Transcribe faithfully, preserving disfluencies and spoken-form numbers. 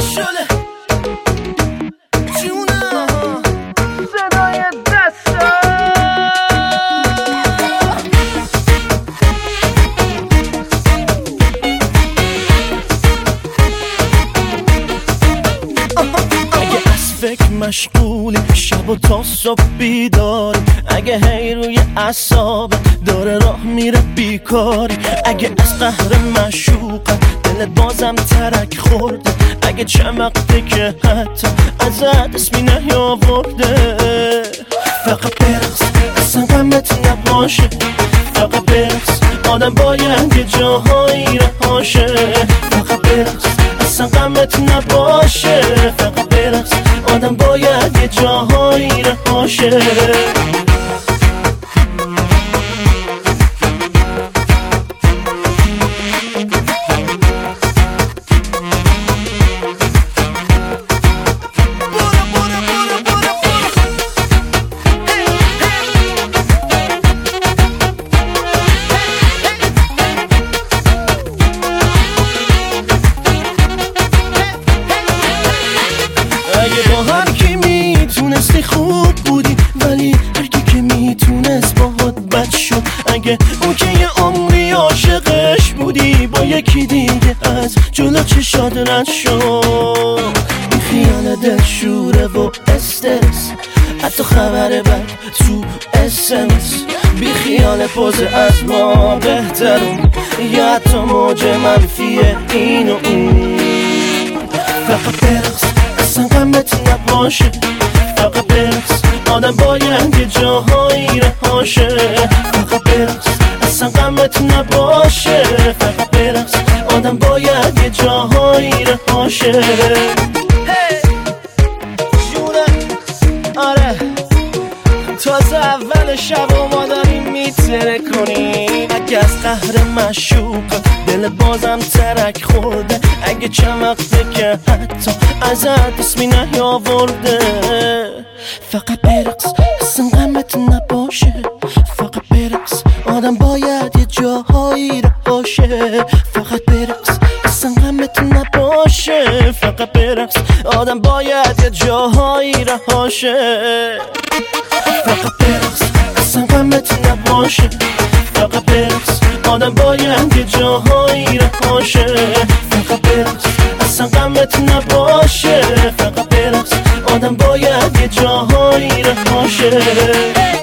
شله جونم صدای دستا اگه از فکر مشغولی شب و تا صبح بیداری، اگه هی روی اعصاب داره راه میره بیکاری، اگه از قهر معشوقت دلت بازم ترک خورده، اگه چند وقته که حتی ازت اسمی نیاورده، فقط برقص اصلا غمت نباشه، فقط برقص آدم باید یه جاهایی رهاشه، فقط برقص اصلا غمت نباشه، فقط برقص آدم باید یه جاهایی رهاشه. اگه با هر کی میتونستی خوب بودی، ولی هر کی که میتونست باهات بد شد، اگه اون که یه عمری عاشقش بودی با یکی دیگه از جلو چشات رد شد، بی خیال دلشوره و استرس، حتی خبر بد تو اسمس، بی خیال پوز از ما بهترون، یا حتی موج منفی این و اون، فقط برقص اصلا غمت نباشه، فقط برقص آدم باید یه جاهایی رهاشه، فقط برقص اصلا غمت نباشه، فقط برقص آدم باید یه جاهایی رهاشه. آره تازه اول شب و ما داریم میتره کنیم، اگه از قهر معشوق دل بازم ترک خورده، اگه چند وقته که حتی ازت اسمی نیاورده، فقط برقص اصلا غمت نباشه، فقط برقص آدم باید یه جاهایی رهاشه، فقط برقص اصلا غمت نباشه، فقط برقص آدم باید یه جاهایی رهاشه، فقط برقص اصلا غمت نباشه، فقط برقص آدم باید یه جاهایی رهاشه، فقط برقص اصلا غمت نباشه، فقط برقص آدم باید یه جاهایی رهاشه.